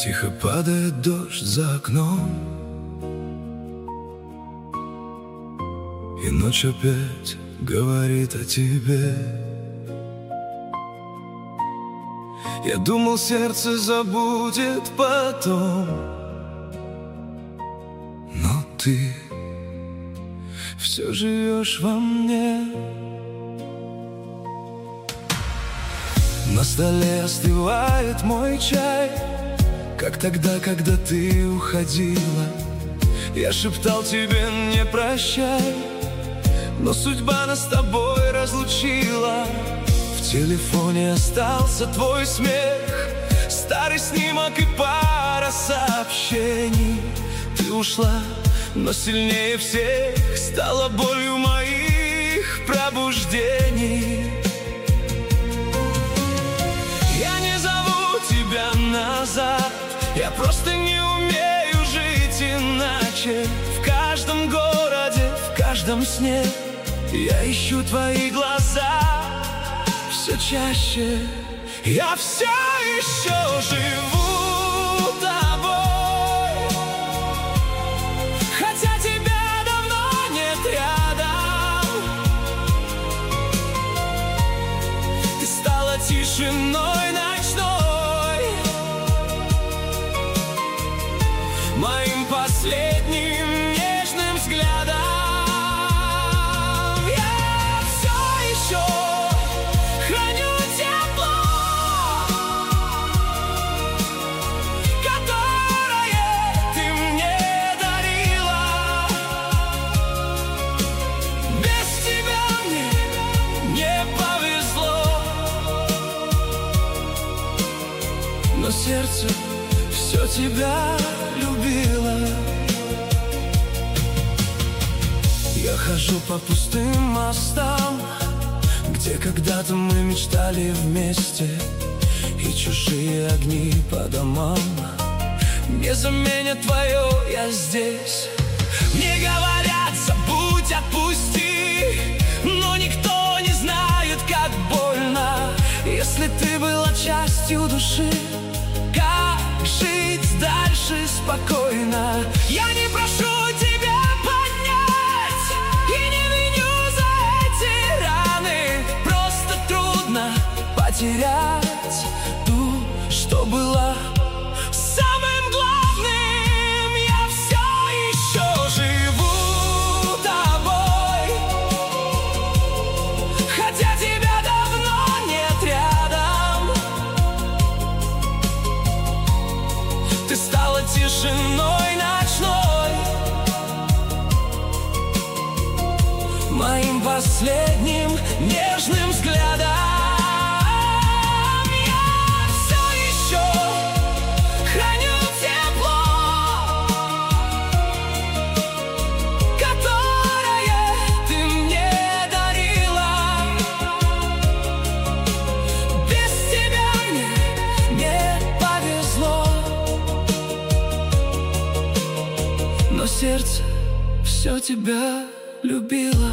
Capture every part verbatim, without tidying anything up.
Тихо падает дождь за окном, и ночь опять говорит о тебе. Я думал, сердце забудет потом, но ты все живешь во мне. На столе остывает мой чай, как тогда, когда ты уходила. Я шептал тебе не прощай, но судьба нас с тобой разлучила. В телефоне остался твой смех, старый снимок и пара сообщений. Ты ушла, но сильнее всех стала болью моих пробуждений. Я не зову тебя назад, я просто не умею жить иначе. В каждом городе, в каждом сне я ищу твои глаза все чаще. Я все еще живу тобой, хотя тебя давно нет рядом. Ты стала тишиной ночной, моим последним нежным взглядом. Я все еще храню тепло, которое ты мне дарила. Без тебя мне не повезло, но сердце все тебя любила. Я хожу по пустым мостам, где когда-то мы мечтали вместе, и чужие огни по домам не заменят твое «я здесь». Мне говорят: забудь, отпусти, но никто не знает, как больно, если ты была частью души. Как жить дальше спокойно? Я не прошу тебя понять и не виню за эти раны. Просто трудно потерять ту, что была самым главным. Я все еще живу тобой, хотя тебя давно нет рядом. Ты стала тишиной ночной, моим последним нежным взглядом. Я все еще храню тепло, которое ты мне дарила. Без тебя мне не повезло, но сердце все тебя любило.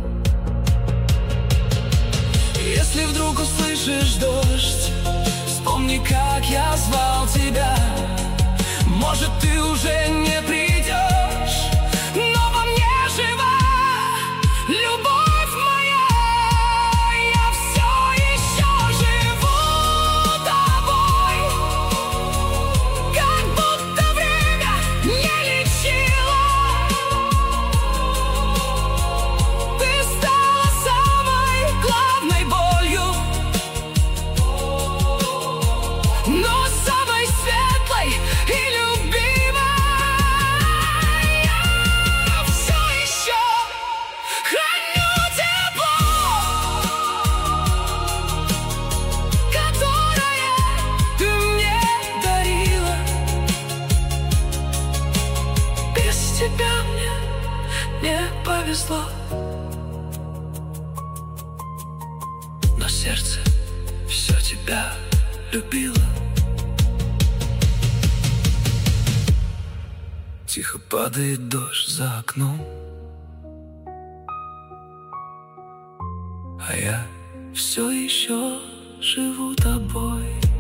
Если вдруг услышишь дождь, вспомни, как я звал тебя. Может, ты уже не придешь, но во мне жива любовь моя. Я все еще живу тобой, как будто время не лечило. Ты стала самой главной болью, но самой светлой и любимой. Я все еще храню тепло, которое ты мне дарила. Без тебя мне не повезло, но сердце все тебя любило. Тихо падает дождь за окном, а я все еще живу тобой.